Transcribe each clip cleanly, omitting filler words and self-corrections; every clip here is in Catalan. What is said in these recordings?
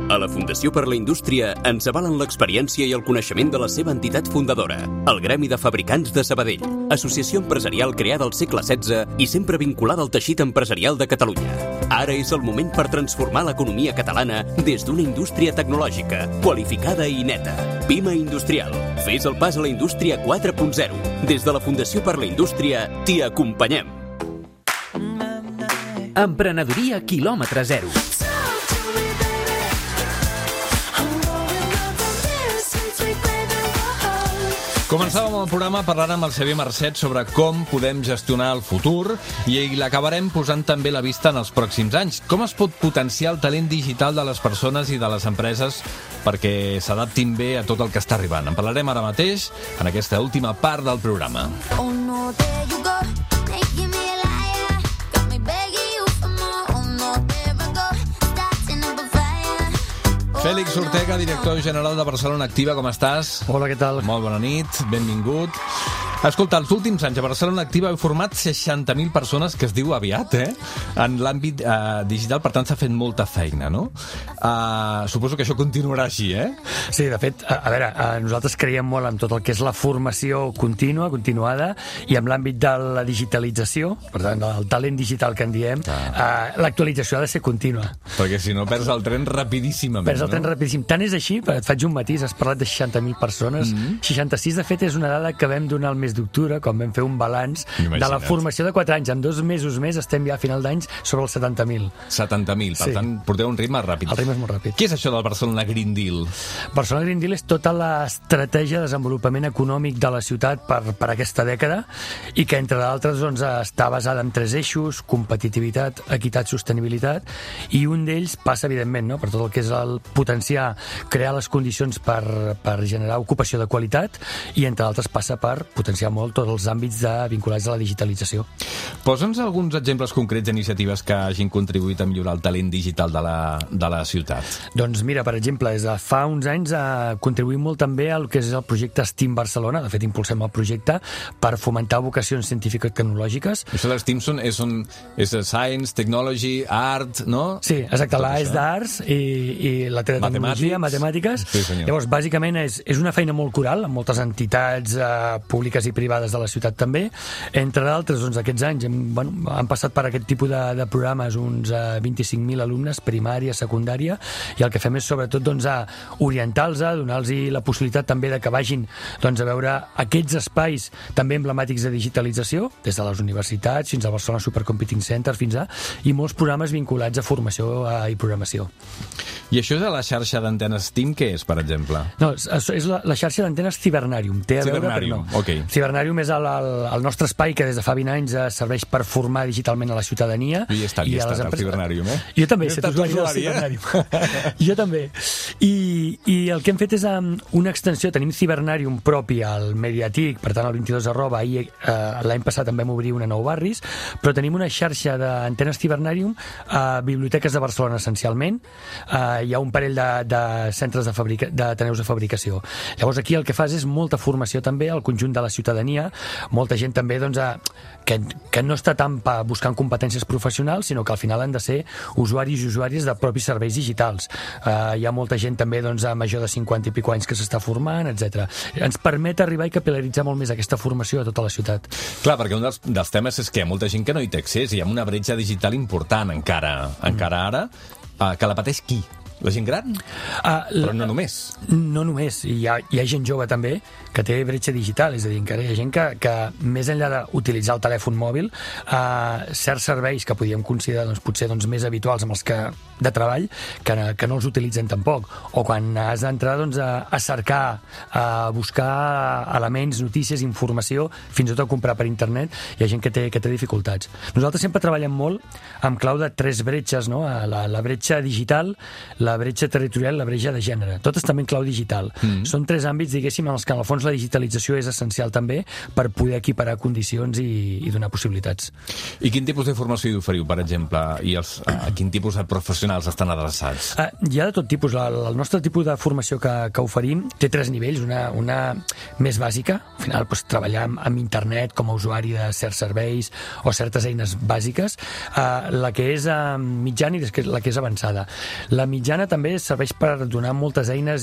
A la Fundació per la Indústria ens avalen l'experiència i el coneixement de la seva entitat fundadora, el Gremi de Fabricants de Sabadell, associació empresarial creada al segle XVI i sempre vinculada al teixit empresarial de Catalunya. Ara és el moment per transformar l'economia catalana des d'una indústria tecnològica, qualificada i neta. Pima Industrial. Fes el pas a la indústria 4.0. Des de la Fundació per la Indústria t'hi acompanyem. Emprenedoria quilòmetre zero. Començàvem el programa parlant amb el Xavier Marcet sobre com podem gestionar el futur i l'acabarem posant també la vista en els pròxims anys. Com es pot potenciar el talent digital de les persones i de les empreses perquè s'adaptin bé a tot el que està arribant. En parlarem ara mateix en aquesta última part del programa. Fèlix Ortega, director general de Barcelona Activa, com estàs? Hola, què tal? Molt bona nit, benvingut. Escolta, els últims anys a Barcelona Activa heu format 60.000 persones, que es diu aviat, en l'àmbit digital, per tant s'ha fet molta feina, no? Suposo que això continuarà així, Sí, de fet, a veure, nosaltres creiem molt en tot el que és la formació contínua, continuada, i en l'àmbit de la digitalització, per tant, el talent digital que en diem, l'actualització ha de ser contínua. Perquè si no perds el tren rapidíssimament, Perds el tren rapidíssim. Tant és així, et faig un matís, has parlat de 60.000 persones. 66, de fet, és una dada que vam donar el mes d'octubre, quan vam fer un balanç de la formació de 4 anys. En 2 mesos més estem ja a final d'any sobre els 70.000. 70.000, per tant, porteu un ritme ràpid. El ritme és molt ràpid. Què és això del Barcelona Green Deal? Barcelona Green Deal és tota l'estratègia de desenvolupament econòmic de la ciutat per aquesta dècada i que, entre d'altres, doncs, està basada en 3 eixos: competitivitat, equitat, sostenibilitat, i un d'ells passa, evidentment, no?, per tot el que és el potenciar, crear les condicions per generar ocupació de qualitat, i, entre d'altres, passa per potenciar molt tots els àmbits vinculats a la digitalització. Posa'ns alguns exemples concrets d'iniciatives que hagin contribuït a millorar el talent digital de la ciutat. Doncs mira, per exemple, des de fa uns anys contribuïm molt també al que és el projecte STEAM Barcelona. De fet, impulsem el projecte per fomentar vocacions científiques i tecnològiques. Això de STEAM és Science, Technology, Art, no? Sí, exacte. La és d'arts i la té de tecnologia, matemàtiques. Sí, senyor. Llavors, bàsicament, és una feina molt coral, amb moltes entitats públiques i privades de la ciutat també. Entre d'altres, doncs, aquests anys han passat per aquest tipus de programes uns 25.000 alumnes, primària, secundària, i el que fem és sobretot orientar-los, donar-los la possibilitat també de que vagin a veure aquests espais també emblemàtics de digitalització, des de les universitats fins al Barcelona Supercomputing Center, i molts programes vinculats a formació i programació. I això de la xarxa d'antenes STEAM, què és, per exemple? No, és la xarxa d'antenes Cibernarium. Té a veure, però no. Okay. Cibernarium és el nostre espai que des de fa 20 anys serveix per formar digitalment a la ciutadania. Jo hi he estat al Cibernarium, Jo també he estat usuari del Cibernarium. Jo també. I el que hem fet és una extensió. Tenim Cibernarium propi al Mediatic, per tant, al 22 @ l'any passat en vam obrir una a Nou Barris, però tenim una xarxa d'antenes Cibernarium a biblioteques de Barcelona, essencialment. Hi ha un parell de centres d'Ateneus de fabricació. Llavors, aquí el que fas és molta formació també al conjunt de la ciutadania, molta gent també que no està tant buscant competències professionals, sinó que al final han de ser usuaris i usuàries de propis serveis digitals. Hi ha molta gent també major de 50 i pico anys que s'està formant, etc. Ens permet arribar i capil·laritzar molt més aquesta formació a tota la ciutat. Clar, perquè un dels temes és que hi ha molta gent que no hi té accés, hi ha una bretxa digital important encara ara, que la pateix qui? La gent gran? Però no només. No només. Hi ha gent jove també que té bretxa digital, és a dir, encara hi ha gent que més enllà d'utilitzar el telèfon mòbil, certs serveis que podíem considerar potser més habituals amb els que de treball, que no els utilitzen tampoc. O quan has d'entrar a cercar, a buscar elements, notícies, informació, fins i tot a comprar per internet, hi ha gent que té dificultats. Nosaltres sempre treballem molt amb clau de 3 bretxes, no? La bretxa digital, la bretxa territorial i la bretxa de gènere. Totes també en clau digital. Són 3 àmbits, diguéssim, en els que en el fons la digitalització és essencial també per poder equiparar condicions i donar possibilitats. I quin tipus de formació hi oferiu, per exemple? I a quin tipus de professionals estan adreçats? Hi ha de tot tipus. El nostre tipus de formació que oferim té 3 nivells. Una més bàsica, al final treballar amb internet com a usuari de certs serveis o certes eines bàsiques. La que és mitjana i la que és avançada. La mitjana setmana també serveix per donar moltes eines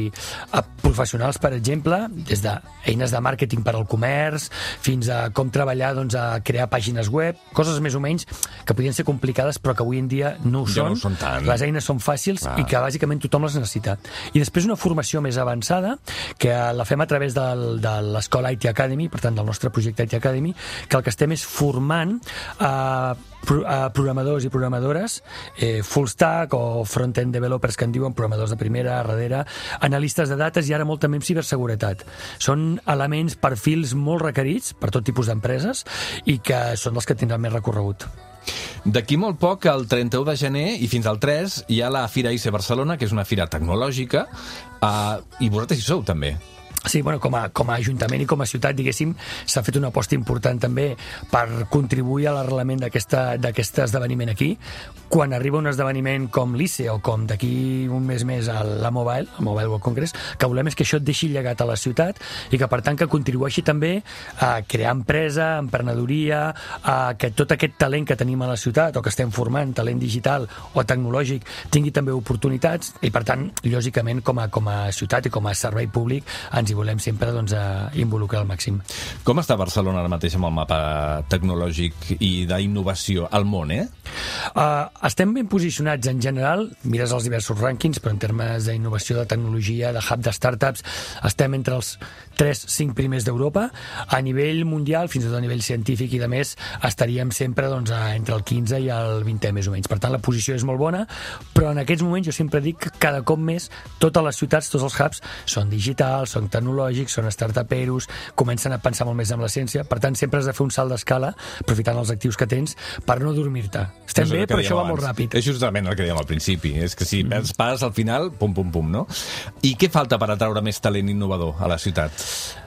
a professionals, per exemple, des d'eines de màrqueting per al comerç fins a com treballar a crear pàgines web, coses més o menys que podien ser complicades però que avui en dia no ho són. No són tant. Les eines són fàcils i que bàsicament tothom les necessita. I després una formació més avançada que la fem a través de l'escola IT Academy, per tant del nostre projecte IT Academy, que el que estem és formant a programadors i programadores, full stack o front-end developers que en diuen, programadors de primera, darrere, analistes de dates i ara molt també en ciberseguretat. Són elements, perfils molt requerits per tot tipus d'empreses i que són els que tindran més recorregut. D'aquí molt poc, el 31 de gener i fins al 3, hi ha la Fira ICE Barcelona, que és una fira tecnològica, i vosaltres hi sou també. Sí, bueno, com a ajuntament i com a ciutat, diguéssim, s'ha fet una aposta important també per contribuir a l'arrelament d'aquest esdeveniment aquí. Quan arriba un esdeveniment com l'ICE o com d'aquí un mes més la Mobile World Congress, que volem és que això et deixi llegat a la ciutat i que per tant que contribueixi també a crear empresa, emprenedoria, a que tot aquest talent que tenim a la ciutat o que estem formant, talent digital o tecnològic, tingui també oportunitats i per tant, lògicament, com a ciutat i com a servei públic ens hi volem sempre involucrar al màxim. Com està Barcelona ara mateix amb el mapa tecnològic i d'innovació al món, Estem ben posicionats en general, mires els diversos rànquings, però en termes d'innovació, de tecnologia, de hub de startups, estem entre els 3-5 primers d'Europa. A nivell mundial, fins i tot a nivell científic i de més, estaríem sempre entre el 15 i el 20è més o menys. Per tant, la posició és molt bona, però en aquests moments jo sempre dic que cada cop més totes les ciutats, tots els hubs són digitals, són tecnològics, són startuperos, comencen a pensar molt més en la ciència. Per tant, sempre has de fer un salt d'escala, aprofitant els actius que tens, per no dormir-te. Estem bé, però això va molt ràpid. És justament el que dèiem al principi. És que si els pares al final, pum, pum, pum, no? I què falta per atraure més talent innovador a la ciutat?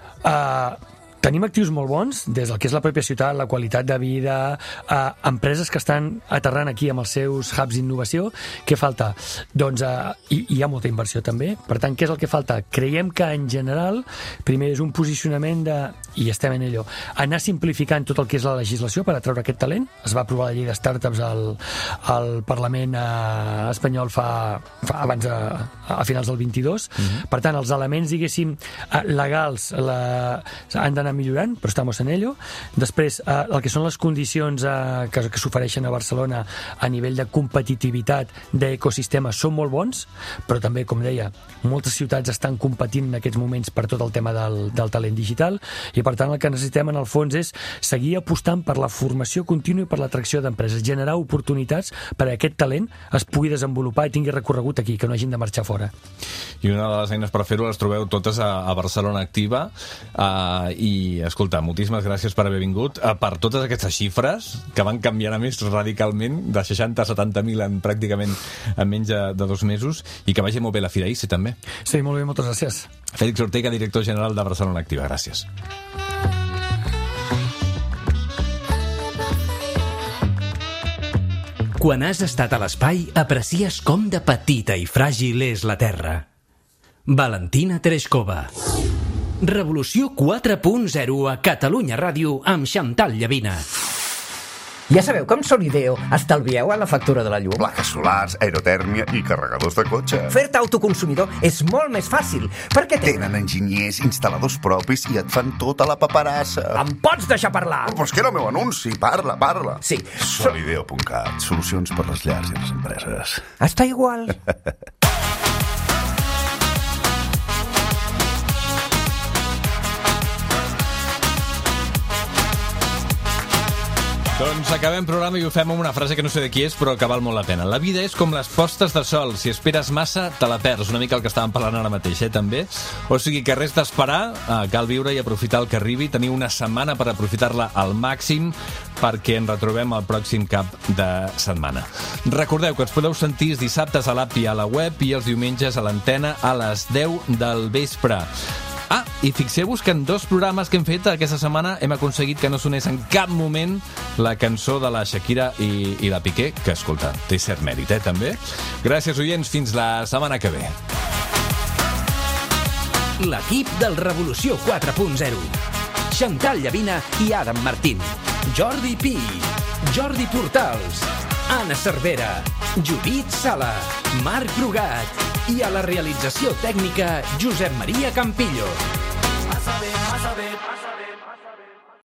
Tenim actius molt bons, des del que és la pròpia ciutat, la qualitat de vida, empreses que estan aterrant aquí amb els seus hubs d'innovació. Què falta? Doncs hi ha molta inversió també. Per tant, què és el que falta? Creiem que en general, primer és un posicionament i estem en allò, anar simplificant tot el que és la legislació per atraure aquest talent. Es va aprovar la llei de startups al Parlament espanyol abans a finals del 22. Per tant, els elements, diguéssim, legals han d'anar millorant, però estamos en ello. Després, el que són les condicions que s'ofereixen a Barcelona a nivell de competitivitat d'ecosistema són molt bons, però també, com deia, moltes ciutats estan competint en aquests moments per tot el tema del talent digital i, per tant, el que necessitem en el fons és seguir apostant per la formació contínua i per l'atracció d'empreses, generar oportunitats perquè aquest talent es pugui desenvolupar i tingui recorregut aquí, que no hagin de marxar fora. I una de les eines per fer-ho les trobeu totes a Barcelona Activa i, escolta, moltíssimes gràcies per haver vingut, per totes aquestes xifres que van canviar a més radicalment, de 60 a 70.000 en pràcticament en menys de 2 mesos, i que vagi molt bé la Fira ICE també. Sí, molt bé, moltes gràcies. Fèlix Ortega, director general de Barcelona Activa, gràcies. Quan has estat a l'espai, aprecies com de petita i fràgil és la Terra. Valentina Tereshkova. Revolució 4.0 a Catalunya Ràdio amb Xantal Llavina. Ja sabeu com Solideo estalvieu a la factura de la llum? Plaques solars, aerotèrmia i carregadors de cotxe. Fer-te autoconsumidor és molt més fàcil, perquè tenen enginyers, instal·ladors propis i et fan tota la paperassa. Em pots deixar parlar? Però és que era el meu anunci, parla. Sí. Solideo.cat, solucions per les llars i les empreses. Està igual. Doncs acabem programa i ho fem amb una frase que no sé de qui és, però que val molt la pena. La vida és com les postes de sol. Si esperes massa, te la perds. Una mica el que estàvem parlant ara mateix, també. O sigui que res d'esperar, cal viure i aprofitar el que arribi. Tenir una setmana per aprofitar-la al màxim perquè ens retrobem el pròxim cap de setmana. Recordeu que ens podeu sentir els dissabtes a l'app i a la web i els diumenges a l'antena a les 10 del vespre. I fixeu-vos que en 2 programes que hem fet aquesta setmana hem aconseguit que no sonés en cap moment la cançó de la Shakira i la Piqué, que, escolta, té cert mèrit, també. Gràcies, oients, fins la setmana que ve. L'equip del Revolució 4.0. Xantal Llavina i Adam Martín. Jordi Pi. Jordi Portals. Anna Cervera. Judit Sala, Marc Brugat i a la realització tècnica Josep Maria Campillo. Massa bé, massa bé, massa bé, massa bé.